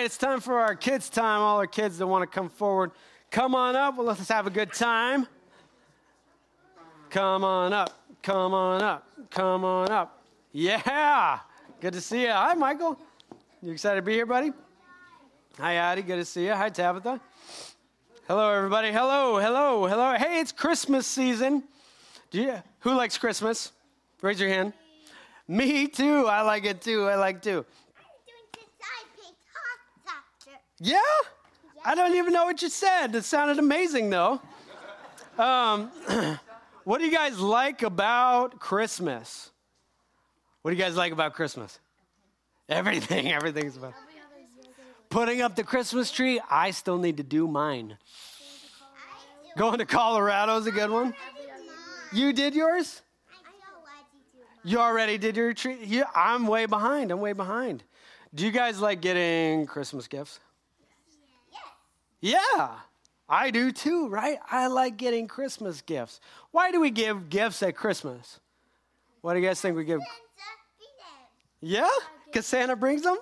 it's time for our kids' time. All our kids that want to come forward, come on up. Well, let's have a good time. Come on up. Come on up. Come on up. Yeah. Good to see you. Hi, Michael. You excited to be here, buddy? Hi, Addie. Good to see you. Hi, Tabitha. Hello, everybody. Hello, hello, hello. Hey, it's Christmas season. Who likes Christmas? Raise your hand. Me too. I like it too. I like too. Yeah? I don't even know what you said. It sounded amazing, though. What do you guys like about Christmas? What do you guys like about Christmas? Everything. Everything's about putting up the Christmas tree. I still need to do mine. Going to Colorado is a good one. You did yours? You already did your tree? Yeah, I'm way behind. Do you guys like getting Christmas gifts? Yeah, I do too, right? I like getting Christmas gifts. Why do we give gifts at Christmas? What do you guys think we give? Yeah? Because Santa brings them?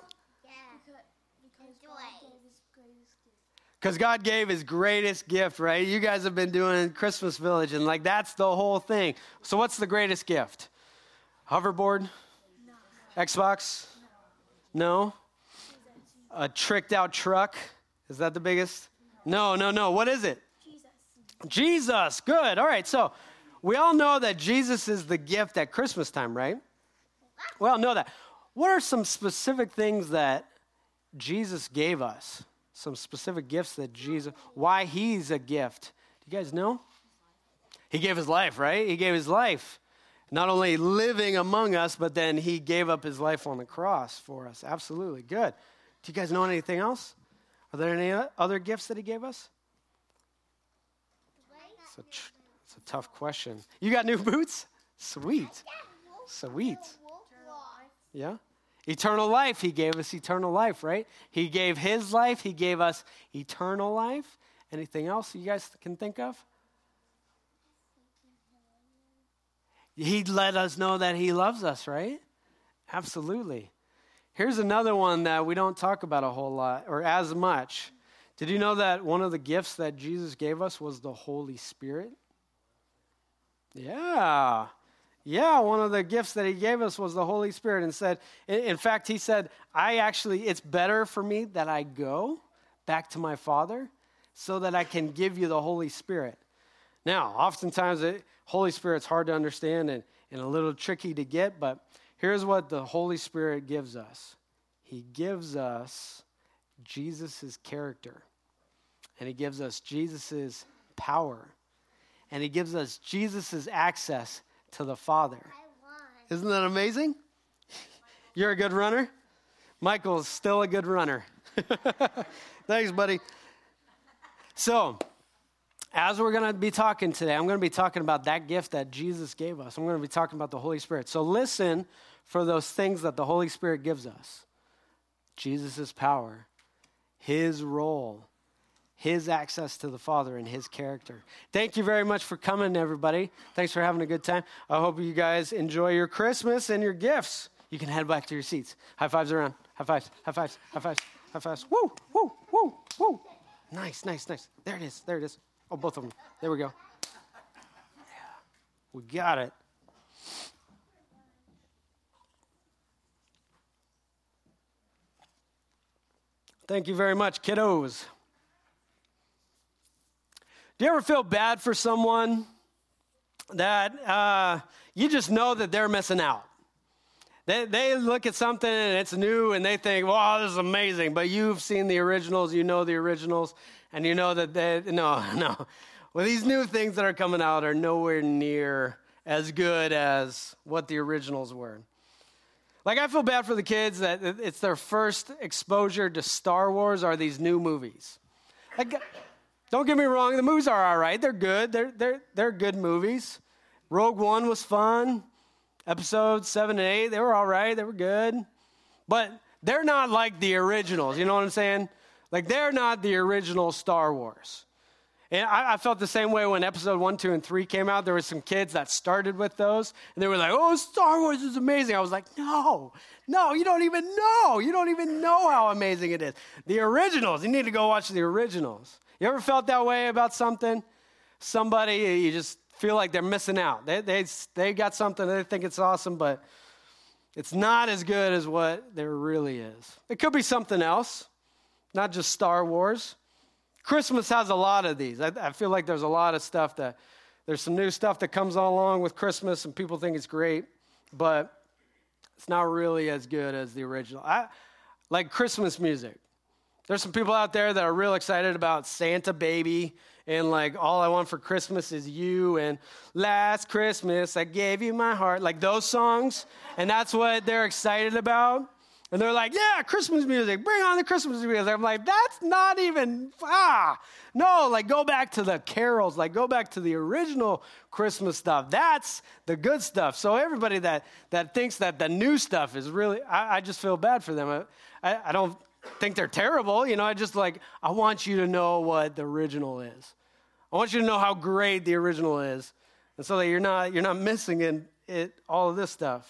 Because God gave his greatest gift, right? You guys have been doing Christmas Village, and like that's the whole thing. So what's the greatest gift? Hoverboard? No. Xbox? No. A tricked out truck? Is that the biggest? No. What is it? Jesus. Good. All right. So we all know that Jesus is the gift at Christmas time, right? We all know that. What are some specific things that Jesus gave us? Some specific gifts that Jesus, why he's a gift. Do you guys know? He gave his life, right? He gave his life. Not only living among us, but then he gave up his life on the cross for us. Absolutely. Good. Do you guys know anything else? Are there any other gifts that he gave us? It's a tough question. You got new boots? Sweet. Yeah? Eternal life. He gave us eternal life, right? He gave his life. He gave us eternal life. Anything else you guys can think of? He let us know that he loves us, right? Absolutely. Here's another one that we don't talk about a whole lot or as much. Did you know that one of the gifts that Jesus gave us was the Holy Spirit? Yeah, one of the gifts that he gave us was the Holy Spirit and said, in fact, he said, it's better for me that I go back to my Father so that I can give you the Holy Spirit. Now, oftentimes, the Holy Spirit's hard to understand and a little tricky to get, but here's what the Holy Spirit gives us. He gives us Jesus' character, and he gives us Jesus' power, and he gives us Jesus' access to the Father. Isn't that amazing? You're a good runner? Michael's still a good runner. Thanks, buddy. So, as we're going to be talking today, I'm going to be talking about that gift that Jesus gave us. I'm going to be talking about the Holy Spirit. So listen for those things that the Holy Spirit gives us. Jesus' power, his role, his access to the Father, and his character. Thank you very much for coming, everybody. Thanks for having a good time. I hope you guys enjoy your Christmas and your gifts. You can head back to your seats. High fives around. High fives, high fives, high fives, high fives. Woo, woo, woo, woo. Nice. There it is. Oh, both of them. There we go. Yeah, we got it. Thank you very much, kiddos. Do you ever feel bad for someone that you just know that they're missing out? They look at something and it's new and they think, wow, this is amazing. But you've seen the originals, you know the originals, and you know that no. Well, these new things that are coming out are nowhere near as good as what the originals were. Like, I feel bad for the kids that it's their first exposure to Star Wars are these new movies. Like, don't get me wrong, the movies are all right. They're good. They're good movies. Rogue One was fun. Episodes 7 and 8, they were all right. They were good. But they're not like the originals. You know what I'm saying? Like, they're not the original Star Wars. And I felt the same way when episode 1, 2, and 3 came out. There were some kids that started with those, and they were like, oh, Star Wars is amazing. I was like, no, you don't even know. You don't even know how amazing it is. The originals, you need to go watch the originals. You ever felt that way about something? Somebody, you just feel like they're missing out. They got something, they think it's awesome, but it's not as good as what there really is. It could be something else, not just Star Wars. Christmas has a lot of these. I feel like there's a lot of stuff there's some new stuff that comes along with Christmas and people think it's great, but it's not really as good as the original. I like Christmas music. There's some people out there that are real excited about Santa Baby and like All I Want for Christmas Is You and Last Christmas I Gave You My Heart, like those songs, and that's what they're excited about. And they're like, yeah, Christmas music, bring on the Christmas music. I'm like, that's not even, no, like go back to the carols, like go back to the original Christmas stuff. That's the good stuff. So everybody that thinks that the new stuff is really, I just feel bad for them. I don't think they're terrible. I just like, I want you to know what the original is. I want you to know how great the original is. And so that you're not missing all of this stuff.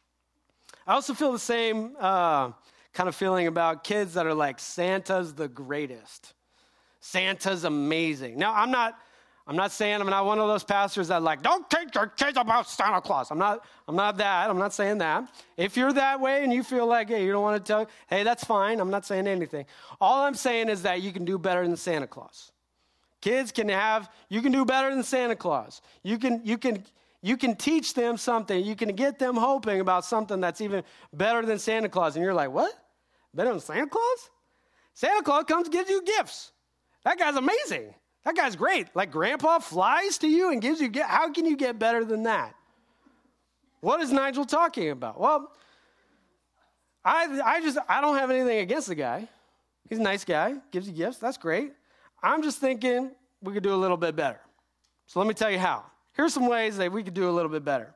I also feel the same kind of feeling about kids that are like, Santa's the greatest. Santa's amazing. Now, I'm not saying I'm not one of those pastors that like, don't teach your kids about Santa Claus. I'm not that. I'm not saying that. If you're that way and you feel like, hey, you don't want to tell, hey, that's fine. I'm not saying anything. All I'm saying is that you can do better than Santa Claus. Kids you can do better than Santa Claus. You can teach them something. You can get them hoping about something that's even better than Santa Claus. And you're like, what? Better than Santa Claus? Santa Claus comes and gives you gifts. That guy's amazing. That guy's great. Like Grandpa flies to you and gives you gifts. How can you get better than that? What is Nigel talking about? Well, I don't have anything against the guy. He's a nice guy, gives you gifts. That's great. I'm just thinking we could do a little bit better. So let me tell you how. Here's some ways that we could do a little bit better.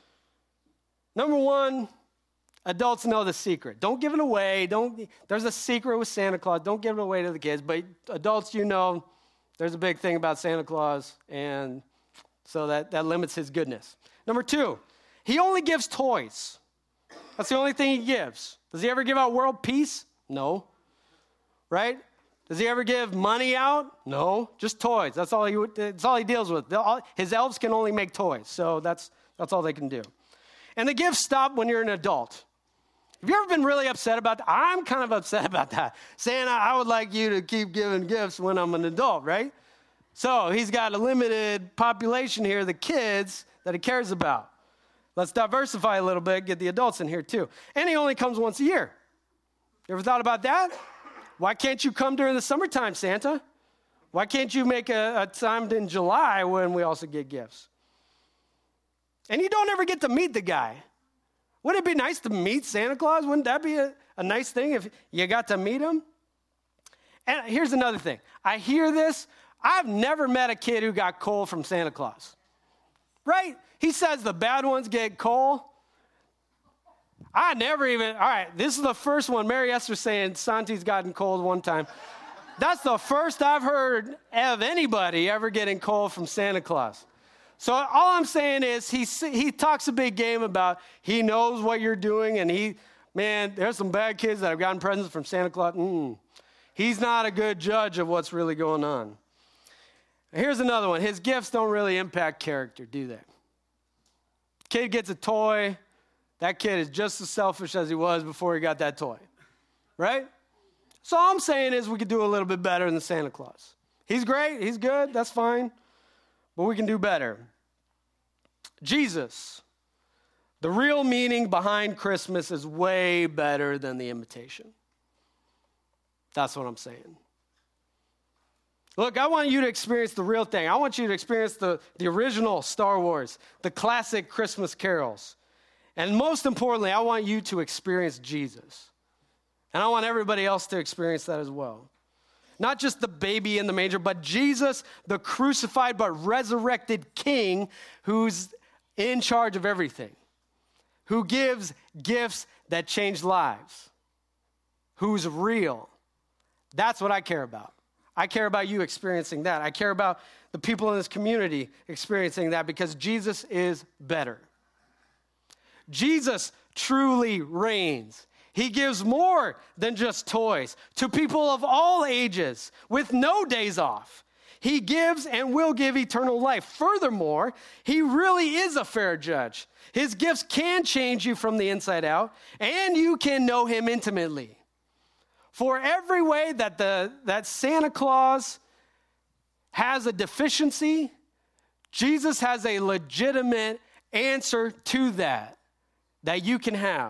Number one, adults know the secret. Don't give it away. There's a secret with Santa Claus. Don't give it away to the kids. But adults, there's a big thing about Santa Claus, and so that limits his goodness. Number two, he only gives toys. That's the only thing he gives. Does he ever give out world peace? No. Right? Does he ever give money out? No, just toys. That's all he deals with. His elves can only make toys, so that's all they can do. And the gifts stop when you're an adult. Have you ever been really upset about that? I'm kind of upset about that. Santa, I would like you to keep giving gifts when I'm an adult, right? So he's got a limited population here, the kids, that he cares about. Let's diversify a little bit, get the adults in here too. And he only comes once a year. You ever thought about that? Why can't you come during the summertime, Santa? Why can't you make a time in July when we also get gifts? And you don't ever get to meet the guy. Wouldn't it be nice to meet Santa Claus? Wouldn't that be a nice thing if you got to meet him? And here's another thing. I hear this. I've never met a kid who got coal from Santa Claus. Right? He says the bad ones get coal. All right, this is the first one. Mary Esther's saying Santi's gotten cold one time. That's the first I've heard of anybody ever getting cold from Santa Claus. So all I'm saying is he talks a big game about he knows what you're doing, and there's some bad kids that have gotten presents from Santa Claus. He's not a good judge of what's really going on. Here's another one. His gifts don't really impact character, do they? Kid gets a toy. That kid is just as selfish as he was before he got that toy, right? So all I'm saying is we could do a little bit better than Santa Claus. He's great. He's good. That's fine. But we can do better. Jesus, the real meaning behind Christmas is way better than the imitation. That's what I'm saying. Look, I want you to experience the real thing. I want you to experience the original Star Wars, the classic Christmas carols. And most importantly, I want you to experience Jesus. And I want everybody else to experience that as well. Not just the baby in the manger, but Jesus, the crucified but resurrected King who's in charge of everything, who gives gifts that change lives, who's real. That's what I care about. I care about you experiencing that. I care about the people in this community experiencing that because Jesus is better. Jesus truly reigns. He gives more than just toys to people of all ages with no days off. He gives and will give eternal life. Furthermore, he really is a fair judge. His gifts can change you from the inside out, and you can know him intimately. For every way that Santa Claus has a deficiency, Jesus has a legitimate answer to that you can have.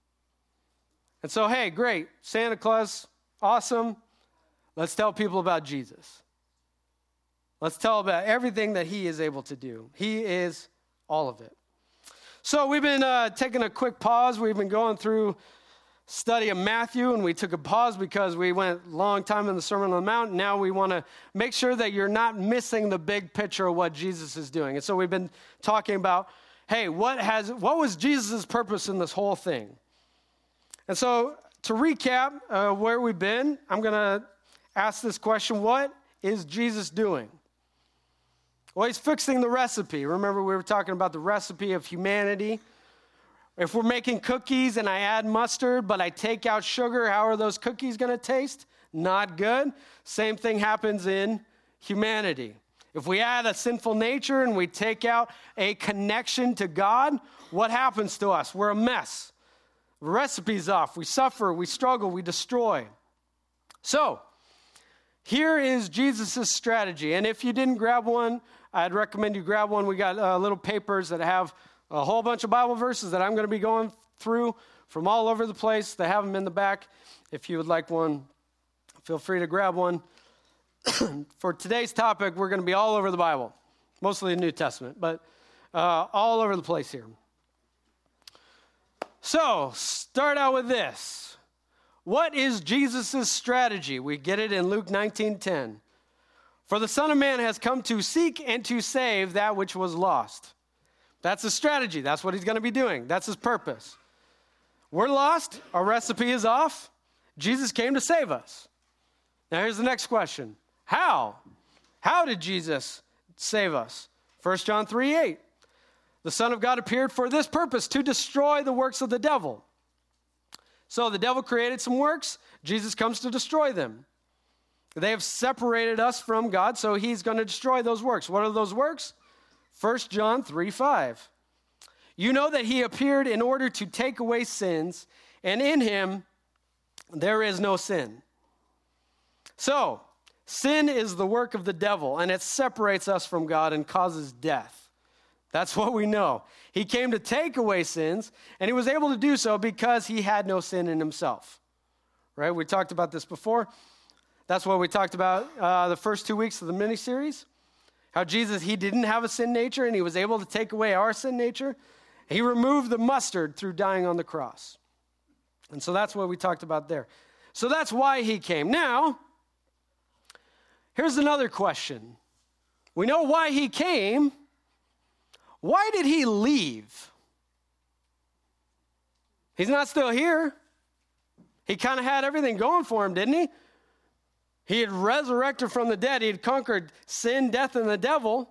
And so, hey, great, Santa Claus, awesome. Let's tell people about Jesus. Let's tell about everything that he is able to do. He is all of it. So we've been taking a quick pause. We've been going through study of Matthew, and we took a pause because we went a long time in the Sermon on the Mount. Now we want to make sure that you're not missing the big picture of what Jesus is doing. And so we've been talking about, hey, what was Jesus' purpose in this whole thing? And so to recap where we've been, I'm going to ask this question: what is Jesus doing? Well, he's fixing the recipe. Remember, we were talking about the recipe of humanity. If we're making cookies and I add mustard, but I take out sugar, how are those cookies going to taste? Not good. Same thing happens in humanity. If we add a sinful nature and we take out a connection to God, what happens to us? We're a mess. The recipe's off. We suffer, we struggle, we destroy. So, here is Jesus' strategy. And if you didn't grab one, I'd recommend you grab one. We got little papers that have a whole bunch of Bible verses that I'm going to be going through from all over the place. They have them in the back. If you would like one, feel free to grab one. For today's topic, we're going to be all over the Bible, mostly the New Testament, but all over the place here. So, start out with this. What is Jesus' strategy? We get it in Luke 19:10. For the Son of Man has come to seek and to save that which was lost. That's his strategy. That's what he's going to be doing. That's his purpose. We're lost. Our recipe is off. Jesus came to save us. Now here's the next question. How? How did Jesus save us? 1 John 3:8. The Son of God appeared for this purpose, to destroy the works of the devil. So the devil created some works. Jesus comes to destroy them. They have separated us from God, so he's going to destroy those works. What are those works? 1 John 3:5. You know that he appeared in order to take away sins, and in him there is no sin. So, sin is the work of the devil, and it separates us from God and causes death. That's what we know. He came to take away sins, and he was able to do so because he had no sin in himself. Right? We talked about this before. That's what we talked about the first 2 weeks of the mini-series. How Jesus, he didn't have a sin nature, and he was able to take away our sin nature. He removed the mustard through dying on the cross. And so that's what we talked about there. So that's why he came. Now, here's another question. We know why he came. Why did he leave? He's not still here. He kind of had everything going for him, didn't he? He had resurrected from the dead. He had conquered sin, death, and the devil.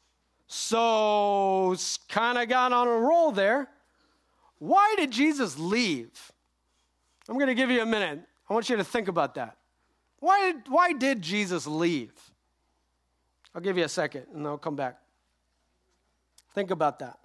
So, kind of got on a roll there. Why did Jesus leave? I'm going to give you a minute. I want you to think about that. Why did Jesus leave? I'll give you a second, and I'll come back. Think about that.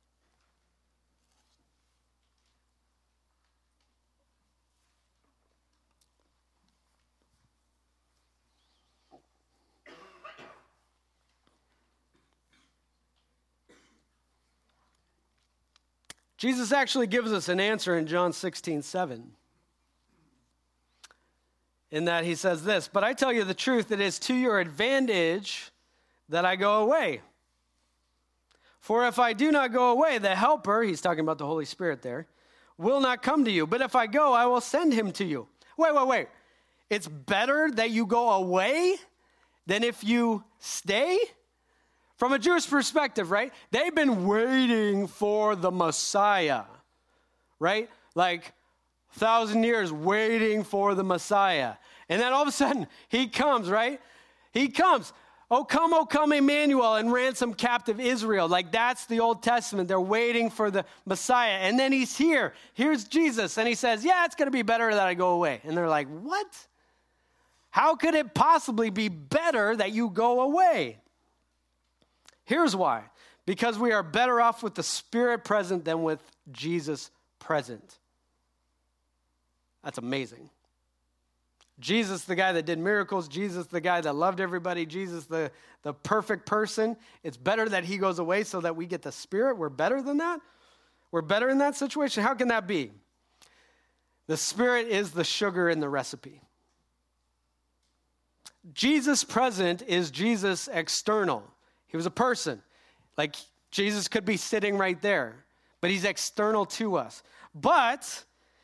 Jesus actually gives us an answer in John 16:7. In that he says this, but I tell you the truth, it is to your advantage that I go away. For if I do not go away, the Helper, he's talking about the Holy Spirit there, will not come to you. But if I go, I will send him to you. Wait. It's better that you go away than if you stay? From a Jewish perspective, right? They've been waiting for the Messiah, right? Like 1,000 years waiting for the Messiah. And then all of a sudden, he comes, right? He comes. O come, Emmanuel, and ransom captive Israel. Like that's the Old Testament. They're waiting for the Messiah. And then he's here. Here's Jesus. And he says, yeah, it's going to be better that I go away. And they're like, what? How could it possibly be better that you go away? Here's why. Because we are better off with the Spirit present than with Jesus present. That's amazing. Jesus, the guy that did miracles, Jesus, the guy that loved everybody, Jesus, the perfect person. It's better that he goes away so that we get the Spirit. We're better than that? We're better in that situation? How can that be? The Spirit is the sugar in the recipe. Jesus present is Jesus external. He was a person. Like Jesus could be sitting right there, but he's external to us. But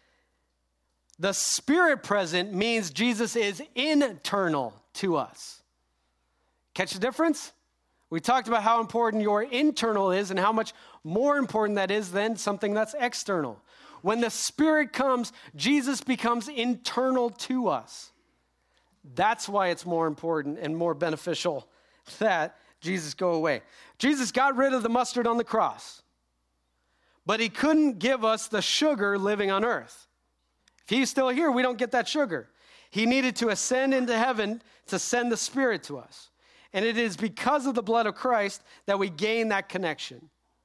the Spirit present means Jesus is internal to us. Catch the difference? We talked about how important your internal is and how much more important that is than something that's external. When the Spirit comes, Jesus becomes internal to us. That's why it's more important and more beneficial that Jesus go away. Jesus got rid of the mustard on the cross, but he couldn't give us the sugar living on earth. If he's still here, we don't get that sugar. He needed to ascend into heaven to send the Spirit to us. And it is because of the blood of Christ that we gain that connection.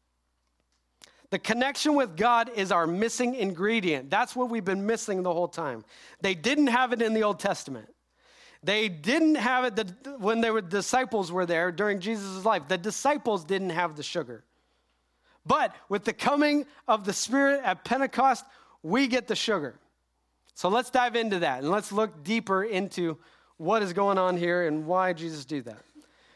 The connection with God is our missing ingredient. That's what we've been missing the whole time. They didn't have it in the Old Testament. They didn't have it when the disciples were there during Jesus' life. The disciples didn't have the sugar. But with the coming of the Spirit at Pentecost, we get the sugar. So let's dive into that and let's look deeper into what is going on here and why Jesus did that.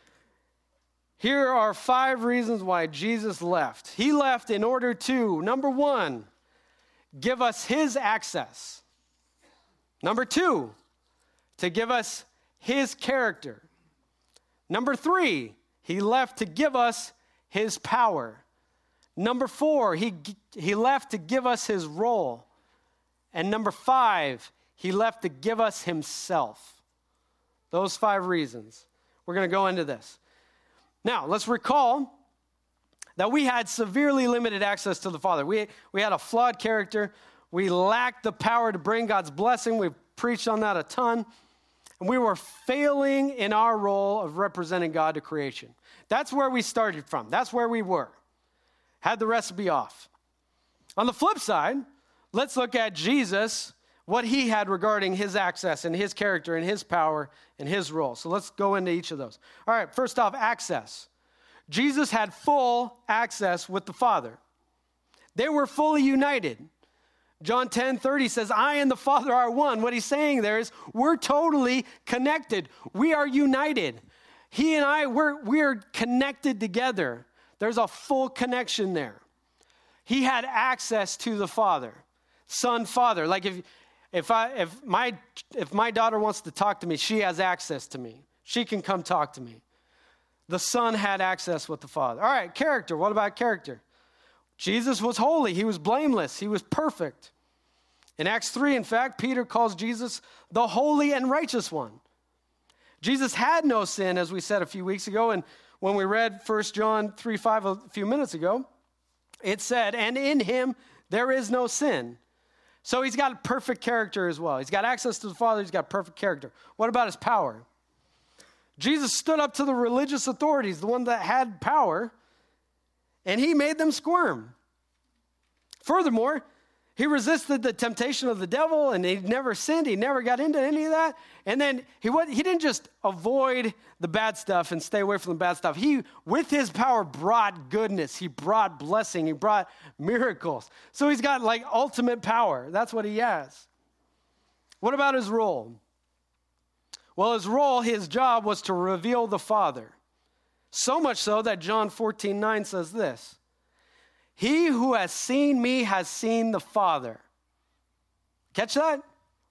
Here are 5 reasons why Jesus left. He left in order to, number 1, give us his access. Number 2, to give us his character. Number 3, he left to give us his power. Number 4, he left to give us his role. And number 5, he left to give us himself. Those 5 reasons. We're going to go into this. Now, let's recall that we had severely limited access to the Father. We had a flawed character. We lacked the power to bring God's blessing. We've preached on that a ton. And we were failing in our role of representing God to creation. That's where we started from. That's where we were. Had the recipe off. On the flip side, let's look at Jesus, what he had regarding his access and his character and his power and his role. So let's go into each of those. All right, first off, access. Jesus had full access with the Father. They were fully united. John 10:30 says, I and the Father are one. What he's saying there is we're totally connected. We are united. He and I, we're connected together. There's a full connection there. He had access to the Father. Son, Father. Like if my daughter wants to talk to me, she has access to me. She can come talk to me. The Son had access with the Father. All right, character. What about character? Jesus was holy. He was blameless. He was perfect. In Acts 3, in fact, Peter calls Jesus the holy and righteous one. Jesus had no sin, as we said a few weeks ago. And when we read 1 John 3:5 a few minutes ago, it said, and in him there is no sin. So he's got perfect character as well. He's got access to the Father. He's got perfect character. What about his power? Jesus stood up to the religious authorities, the one that had power, and he made them squirm. Furthermore, he resisted the temptation of the devil, and he never sinned. He never got into any of that. And then he didn't just avoid the bad stuff and stay away from the bad stuff. He, with his power, brought goodness. He brought blessing. He brought miracles. So he's got like ultimate power. That's what he has. What about his role? Well, his job was to reveal the Father. So much so that John 14:9 says this. He who has seen me has seen the Father. Catch that?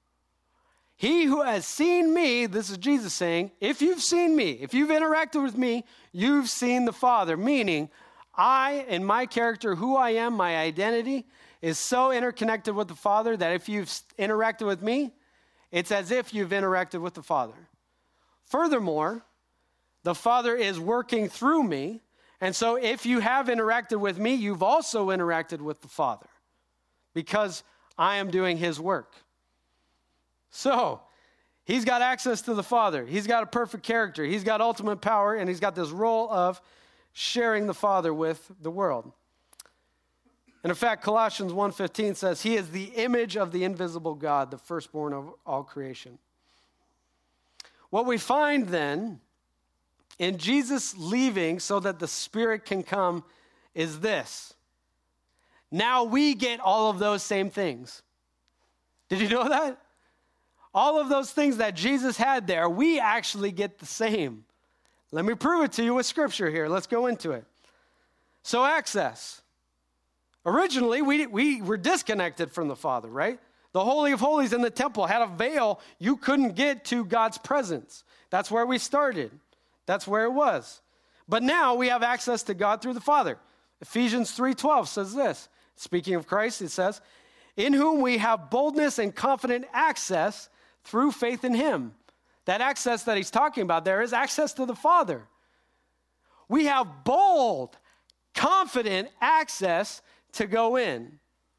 He who has seen me, this is Jesus saying, if you've seen me, if you've interacted with me, you've seen the Father. Meaning, I and my character, who I am, my identity, is so interconnected with the Father that if you've interacted with me, it's as if you've interacted with the Father. Furthermore, the Father is working through me, and so if you have interacted with me, you've also interacted with the Father because I am doing his work. So, he's got access to the Father. He's got a perfect character. He's got ultimate power, and he's got this role of sharing the Father with the world. And in fact, Colossians 1:15 says, he is the image of the invisible God, the firstborn of all creation. What we find then in Jesus leaving so that the Spirit can come is this. Now we get all of those same things. Did you know that? All of those things that Jesus had there, we actually get the same. Let me prove it to you with Scripture here. Let's go into it. So access. Originally, we were disconnected from the Father, right? The Holy of Holies in the temple had a veil. You couldn't get to God's presence. That's where we started. That's where it was. But now we have access to God through the Father. Ephesians 3:12 says this. Speaking of Christ, it says, in whom we have boldness and confident access through faith in him. That access that he's talking about there is access to the Father. We have bold, confident access to go in.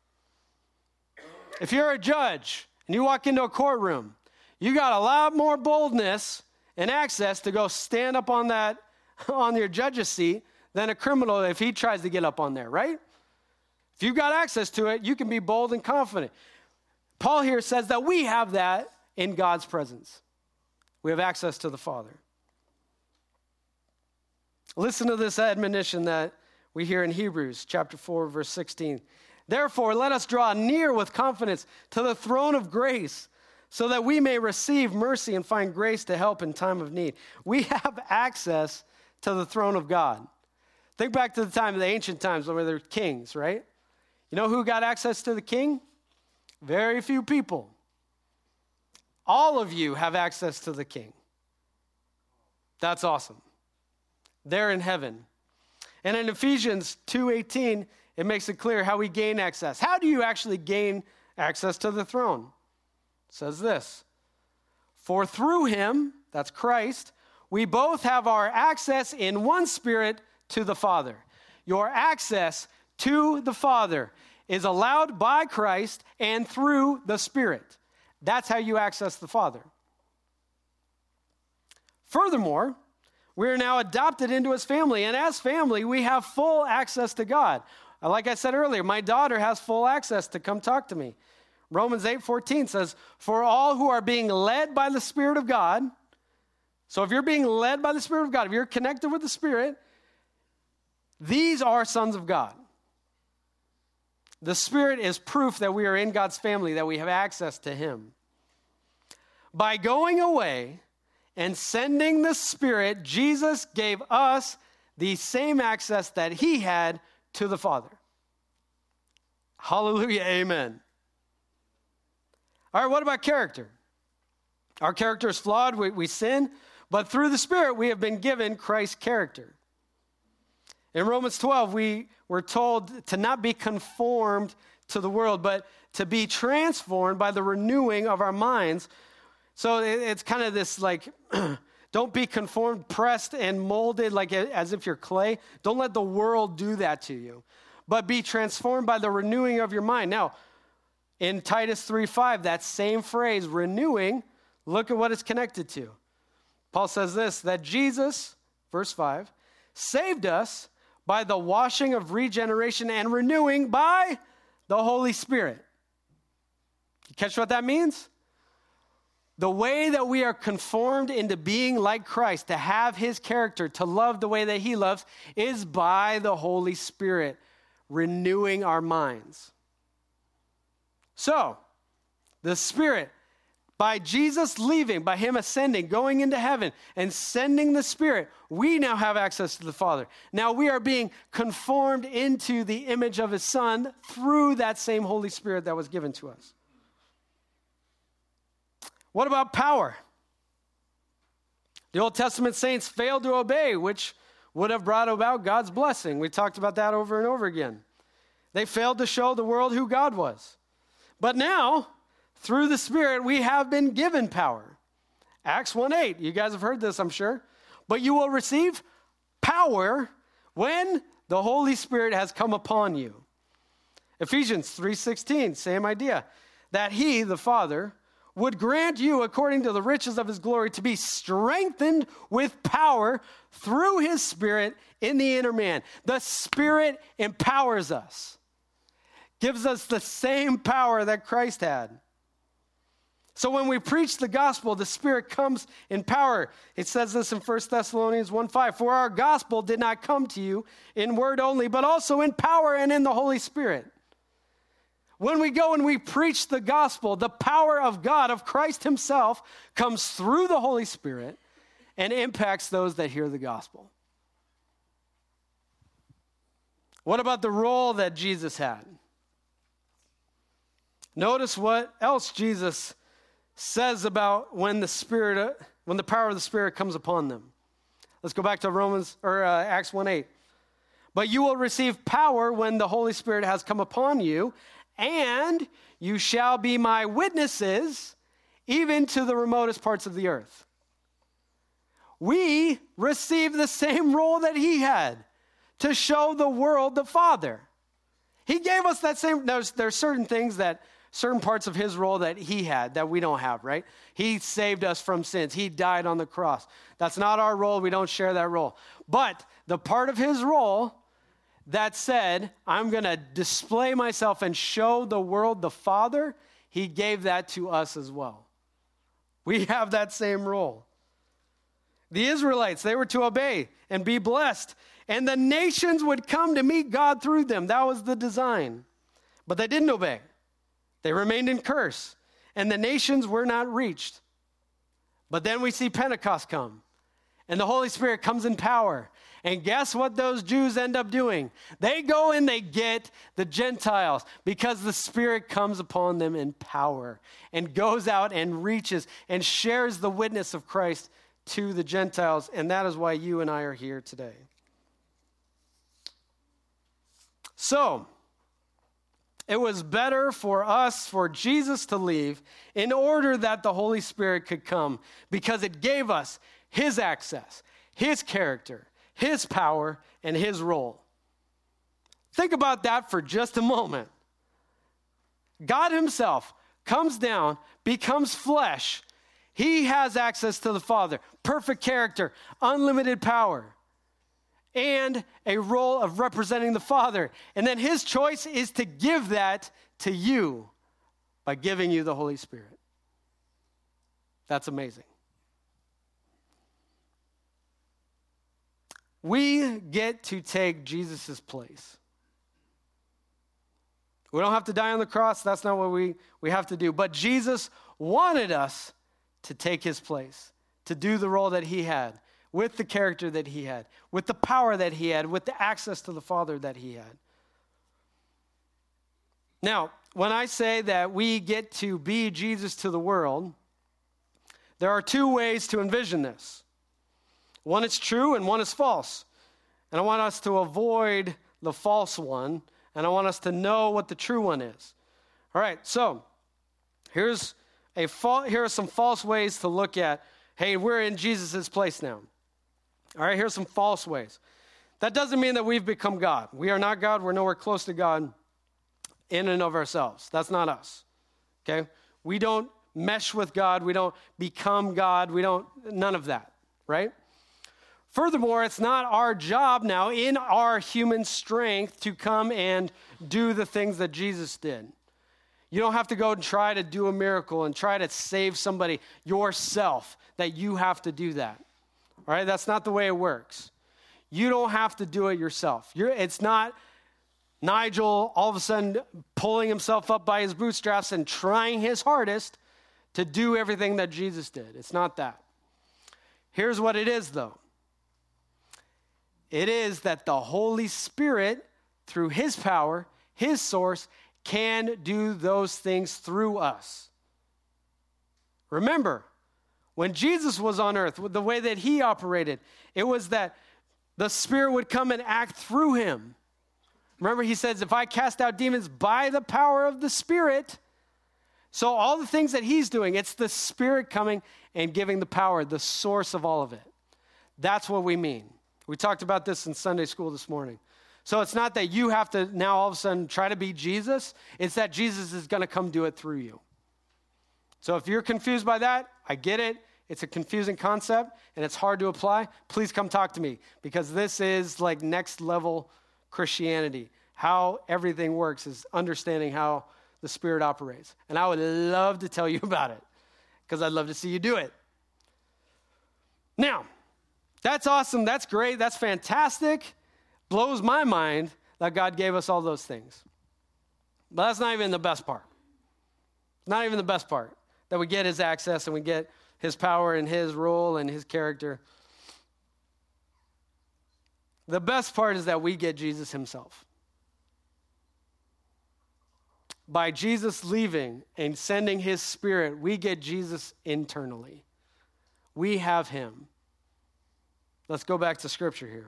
If you're a judge and you walk into a courtroom, you got a lot more boldness and access to go stand up on your judge's seat than a criminal if he tries to get up on there, right? If you've got access to it, you can be bold and confident. Paul here says that we have that in God's presence. We have access to the Father. Listen to this admonition that we hear in Hebrews chapter 4, verse 16. Therefore, let us draw near with confidence to the throne of grace so that we may receive mercy and find grace to help in time of need. We have access to the throne of God. Think back to the time of the ancient times when there were kings, right? You know who got access to the king? Very few people. All of you have access to the king. That's awesome. They're in heaven. And in Ephesians 2:18, it makes it clear how we gain access. How do you actually gain access to the throne? It says this, for through him, that's Christ, we both have our access in one Spirit to the Father. Your access to the Father is allowed by Christ and through the Spirit. That's how you access the Father. Furthermore, we are now adopted into his family, and as family, we have full access to God. Like I said earlier, my daughter has full access to come talk to me. Romans 8:14 says, for all who are being led by the Spirit of God, so if you're being led by the Spirit of God, if you're connected with the Spirit, these are sons of God. The Spirit is proof that we are in God's family, that we have access to him. By going away and sending the Spirit, Jesus gave us the same access that he had to the Father. Hallelujah, amen. All right, what about character? Our character is flawed, we sin, but through the Spirit we have been given Christ's character. In Romans 12, we were told to not be conformed to the world, but to be transformed by the renewing of our minds. So it's kind of this like, don't be conformed, pressed, and molded like as if you're clay. Don't let the world do that to you, but be transformed by the renewing of your mind. Now, in Titus 3:5, that same phrase, renewing, look at what it's connected to. Paul says this, that Jesus, verse 5, saved us by the washing of regeneration and renewing by the Holy Spirit. You catch what that means? The way that we are conformed into being like Christ, to have his character, to love the way that he loves, is by the Holy Spirit renewing our minds. So, the Spirit, by Jesus leaving, by him ascending, going into heaven, and sending the Spirit, we now have access to the Father. Now we are being conformed into the image of his Son through that same Holy Spirit that was given to us. What about power? The Old Testament saints failed to obey, which would have brought about God's blessing. We talked about that over and over again. They failed to show the world who God was. But now, through the Spirit, we have been given power. Acts 1:8, you guys have heard this, I'm sure. But you will receive power when the Holy Spirit has come upon you. Ephesians 3:16, same idea. That he, the Father, would grant you, according to the riches of his glory, to be strengthened with power through his Spirit in the inner man. The Spirit empowers us, gives us the same power that Christ had. So when we preach the gospel, the Spirit comes in power. It says this in 1 Thessalonians 1:5, for our gospel did not come to you in word only, but also in power and in the Holy Spirit. When we go and we preach the gospel, the power of God, of Christ himself, comes through the Holy Spirit and impacts those that hear the gospel. What about the role that Jesus had? Notice what else Jesus says about when the power of the Spirit comes upon them. Let's go back to Acts 1:8. But you will receive power when the Holy Spirit has come upon you, and you shall be my witnesses even to the remotest parts of the earth. We receive the same role that he had to show the world the Father. He gave us that same, there's certain things that, certain parts of his role that he had that we don't have, right? He saved us from sins. He died on the cross. That's not our role. We don't share that role. But the part of his role that said, I'm going to display myself and show the world the Father, he gave that to us as well. We have that same role. The Israelites, they were to obey and be blessed, and the nations would come to meet God through them. That was the design. But they didn't obey. They remained in curse, and the nations were not reached. But then we see Pentecost come, and the Holy Spirit comes in power. And guess what those Jews end up doing? They go and they get the Gentiles because the Spirit comes upon them in power and goes out and reaches and shares the witness of Christ to the Gentiles. And that is why you and I are here today. So, it was better for Jesus to leave in order that the Holy Spirit could come, because it gave us his access, his character, his power, and his role. Think about that for just a moment. God himself comes down, becomes flesh. He has access to the Father, perfect character, unlimited power, and a role of representing the Father. And then his choice is to give that to you by giving you the Holy Spirit. That's amazing. We get to take Jesus' place. We don't have to die on the cross. That's not what we have to do. But Jesus wanted us to take his place, to do the role that he had, with the character that he had, with the power that he had, with the access to the Father that he had. Now, when I say that we get to be Jesus to the world, there are two ways to envision this. One is true and one is false. And I want us to avoid the false one, and I want us to know what the true one is. All right, so here are some false ways to look at, hey, we're in Jesus' place now. All right, here's some false ways. That doesn't mean that we've become God. We are not God. We're nowhere close to God in and of ourselves. That's not us, okay? We don't mesh with God. We don't become God. None of that, right? Furthermore, it's not our job now in our human strength to come and do the things that Jesus did. You don't have to go and try to do a miracle and try to save somebody yourself, that you have to do that. All right, that's not the way it works. You don't have to do it yourself. It's not Nigel all of a sudden pulling himself up by his bootstraps and trying his hardest to do everything that Jesus did. It's not that. Here's what it is, though. It is that the Holy Spirit, through his power, his source, can do those things through us. Remember, when Jesus was on earth, the way that he operated, it was that the Spirit would come and act through him. Remember, he says, if I cast out demons by the power of the Spirit. So all the things that he's doing, it's the Spirit coming and giving the power, the source of all of it. That's what we mean. We talked about this in Sunday school this morning. So it's not that you have to now all of a sudden try to be Jesus. It's that Jesus is going to come do it through you. So if you're confused by that, I get it. It's a confusing concept and it's hard to apply. Please come talk to me because this is like next level Christianity. How everything works is understanding how the Spirit operates. And I would love to tell you about it because I'd love to see you do it. Now, that's awesome. That's great. That's fantastic. Blows my mind that God gave us all those things. But that's not even the best part. Not even the best part. That we get his access and we get his power and his role and his character. The best part is that we get Jesus himself. By Jesus leaving and sending his Spirit, we get Jesus internally. We have him. Let's go back to Scripture here.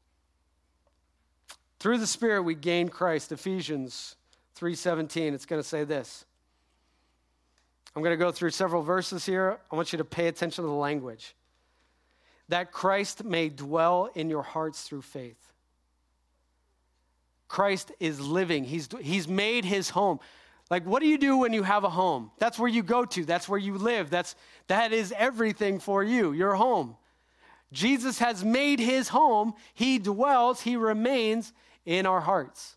Through the Spirit, we gain Christ. Ephesians 3:17, it's going to say this. I'm going to go through several verses here. I want you to pay attention to the language. That Christ may dwell in your hearts through faith. Christ is living. He's made his home. Like, what do you do when you have a home? That's where you go to. That's where you live. That is everything for you, your home. Jesus has made his home. He dwells, he remains in our hearts.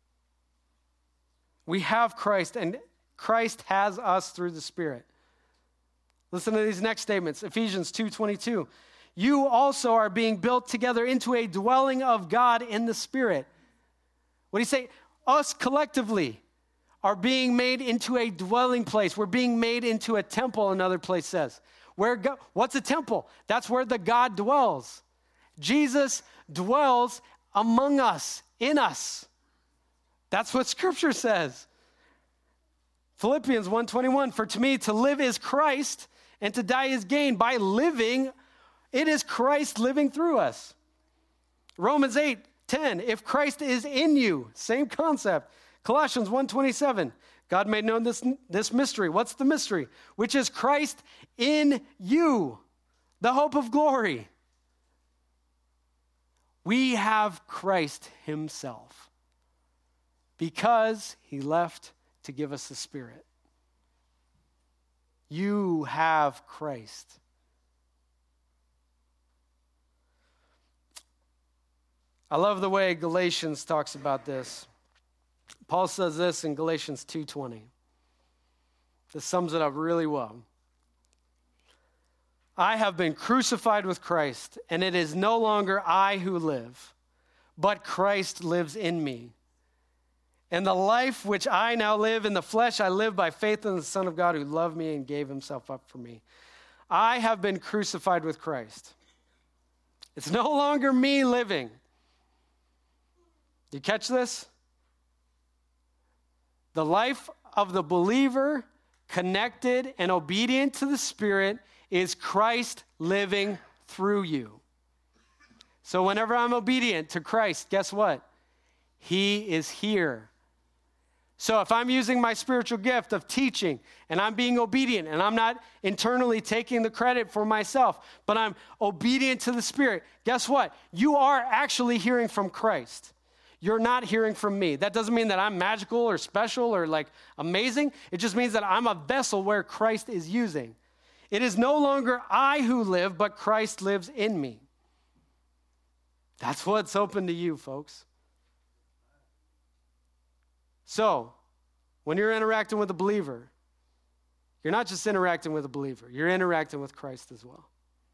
We have Christ, and Christ has us through the Spirit. Listen to these next statements. Ephesians 2:22. You also are being built together into a dwelling of God in the Spirit. What do you say? Us collectively are being made into a dwelling place. We're being made into a temple, another place says. What's a temple? That's where the God dwells. Jesus dwells among us, in us. That's what Scripture says. Philippians 1:21, for to me to live is Christ and to die is gain. By living, it is Christ living through us. Romans 8:10, if Christ is in you, same concept. Colossians 1:27, God made known this mystery. What's the mystery? Which is Christ in you, the hope of glory. We have Christ himself because he left to give us the Spirit. You have Christ. I love the way Galatians talks about this. Paul says this in Galatians 2:20. This sums it up really well. I have been crucified with Christ, and it is no longer I who live, but Christ lives in me. And the life which I now live in the flesh, I live by faith in the Son of God who loved me and gave himself up for me. I have been crucified with Christ. It's no longer me living. Do you catch this? The life of the believer, connected and obedient to the Spirit, is Christ living through you. So whenever I'm obedient to Christ, guess what? He is here. So if I'm using my spiritual gift of teaching and I'm being obedient and I'm not internally taking the credit for myself, but I'm obedient to the Spirit, guess what? You are actually hearing from Christ. You're not hearing from me. That doesn't mean that I'm magical or special or like amazing. It just means that I'm a vessel where Christ is using. It is no longer I who live, but Christ lives in me. That's what's open to you, folks. So, when you're interacting with a believer, you're not just interacting with a believer, you're interacting with Christ as well.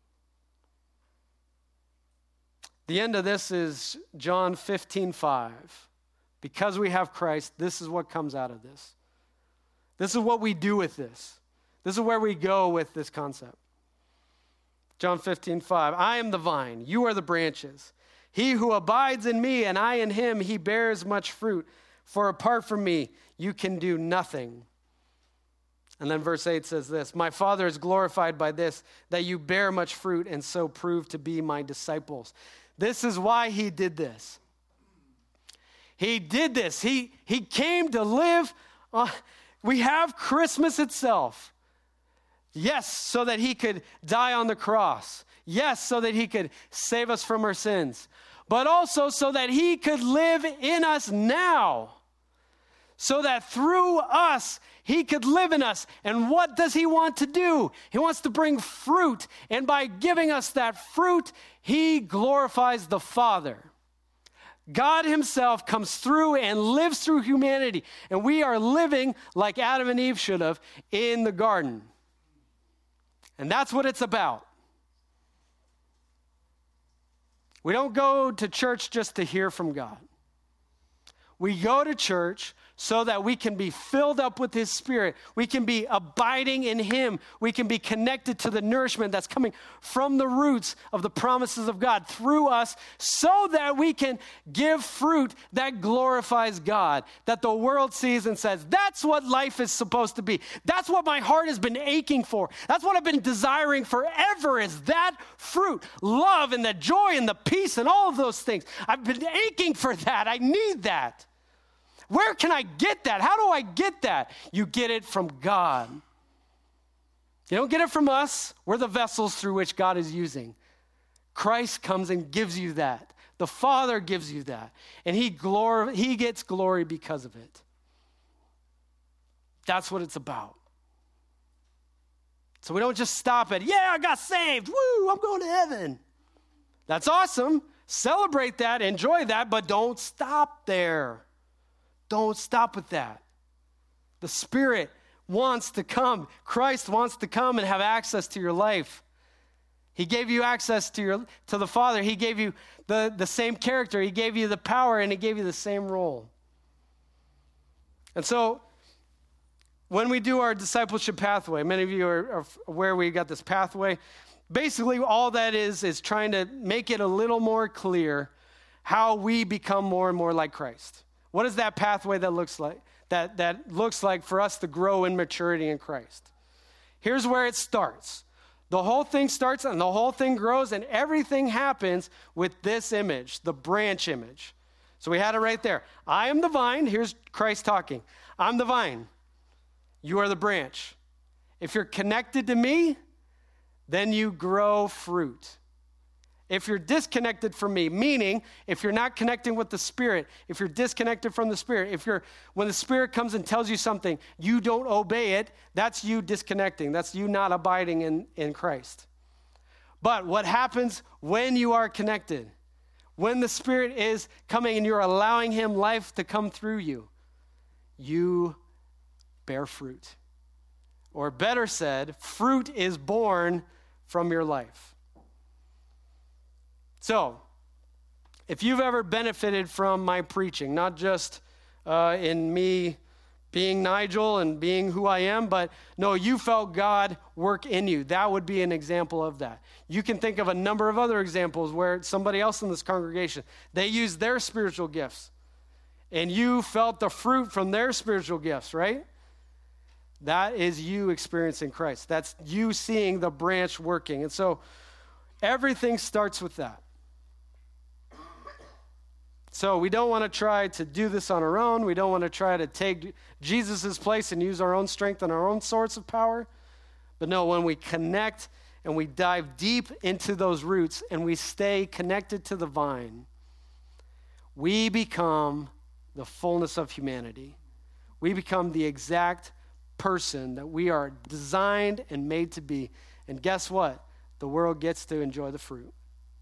The end of this is John 15:5. Because we have Christ, this is what comes out of this. This is what we do with this. This is where we go with this concept. John 15:5. I am the vine, you are the branches. He who abides in me and I in him, he bears much fruit. For apart from me, you can do nothing. And then verse 8 says this, my Father is glorified by this, that you bear much fruit and so prove to be my disciples. This is why he did this. He did this. He came to live. We have Christmas itself. Yes, so that he could die on the cross. Yes, so that he could save us from our sins. But also so that he could live in us now. So that through us, he could live in us. And what does he want to do? He wants to bring fruit. And by giving us that fruit, he glorifies the Father. God himself comes through and lives through humanity. And we are living like Adam and Eve should have in the garden. And that's what it's about. We don't go to church just to hear from God. We go to church so that we can be filled up with his Spirit. We can be abiding in him. We can be connected to the nourishment that's coming from the roots of the promises of God through us, so that we can give fruit that glorifies God, that the world sees and says, that's what life is supposed to be. That's what my heart has been aching for. That's what I've been desiring forever, is that fruit, love and the joy and the peace and all of those things. I've been aching for that. I need that. Where can I get that? How do I get that? You get it from God. You don't get it from us. We're the vessels through which God is using. Christ comes and gives you that. The Father gives you that. And he gets glory because of it. That's what it's about. So we don't just stop at, yeah, I got saved. Woo, I'm going to heaven. That's awesome. Celebrate that, enjoy that, but don't stop there. Don't stop with that. The Spirit wants to come. Christ wants to come and have access to your life. He gave you access to the Father. He gave you the same character. He gave you the power, and he gave you the same role. And so when we do our discipleship pathway, many of you are aware we got this pathway. Basically, all that is trying to make it a little more clear how we become more and more like Christ. What is that pathway that looks like? That looks like for us to grow in maturity in Christ. Here's where it starts. The whole thing starts and the whole thing grows, and everything happens with this image, the branch image. So we had it right there. I am the vine. Here's Christ talking. I'm the vine. You are the branch. If you're connected to me, then you grow fruit. If you're disconnected from me, meaning if you're not connecting with the Spirit, if you're disconnected from the Spirit, when the Spirit comes and tells you something, you don't obey it, that's you disconnecting. That's you not abiding in Christ. But what happens when you are connected? When the Spirit is coming and you're allowing him life to come through you, you bear fruit. Or better said, fruit is born from your life. So, if you've ever benefited from my preaching, not just in me being Nigel and being who I am, but no, you felt God work in you, that would be an example of that. You can think of a number of other examples where somebody else in this congregation, they used their spiritual gifts, and you felt the fruit from their spiritual gifts, right? That is you experiencing Christ. That's you seeing the branch working. And so everything starts with that. So we don't want to try to do this on our own. We don't want to try to take Jesus' place and use our own strength and our own source of power. But no, when we connect and we dive deep into those roots and we stay connected to the vine, we become the fullness of humanity. We become the exact person that we are designed and made to be. And guess what? The world gets to enjoy the fruit.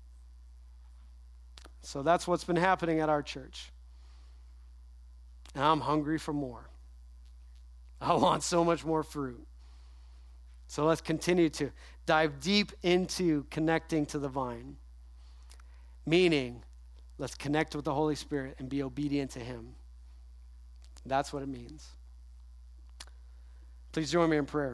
So that's what's been happening at our church. And I'm hungry for more. I want so much more fruit. So let's continue to dive deep into connecting to the vine. Meaning, let's connect with the Holy Spirit and be obedient to him. That's what it means. Please join me in prayer.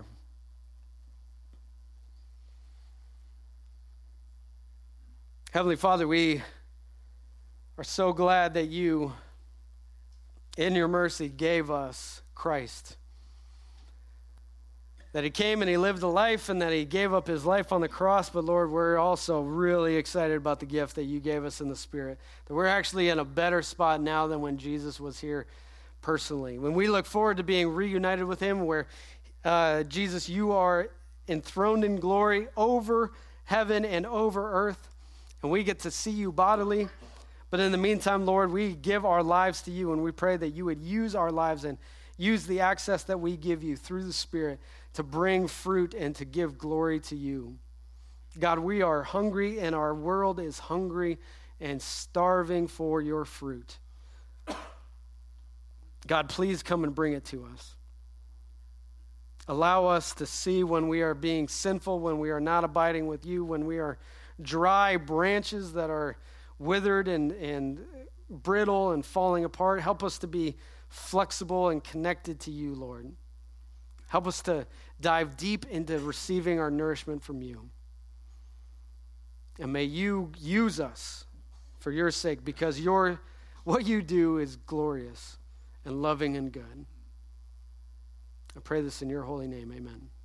Heavenly Father, we are so glad that you, in your mercy, gave us Christ. that he came and he lived a life and that he gave up his life on the cross. But Lord, we're also really excited about the gift that you gave us in the Spirit, that we're actually in a better spot now than when Jesus was here personally. When we look forward to being reunited with him, where Jesus, you are enthroned in glory over heaven and over earth, and we get to see you bodily. But in the meantime, Lord, we give our lives to you, and we pray that you would use our lives and use the access that we give you through the Spirit to bring fruit and to give glory to you. God, we are hungry, and our world is hungry and starving for your fruit. God, please come and bring it to us. Allow us to see when we are being sinful, when we are not abiding with you, when we are dry branches that are withered and brittle and falling apart. Help us to be flexible and connected to you, Lord. Help us to dive deep into receiving our nourishment from you. And may you use us for your sake, because what you do is glorious and loving and good. I pray this in your holy name. Amen.